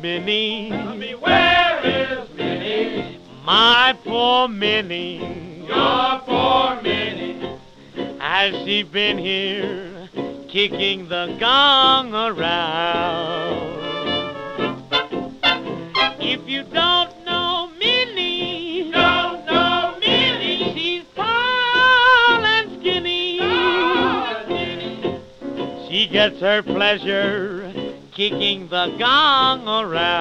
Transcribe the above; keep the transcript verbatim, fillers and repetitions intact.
Minnie? Tell me, where is Minnie? My poor Minnie. Your poor Minnie. Has she been here kicking the gong around? If you don't know Minnie, Don't know Minnie. she's tall and skinny. Tall and skinny. She gets her pleasure kicking the gong around.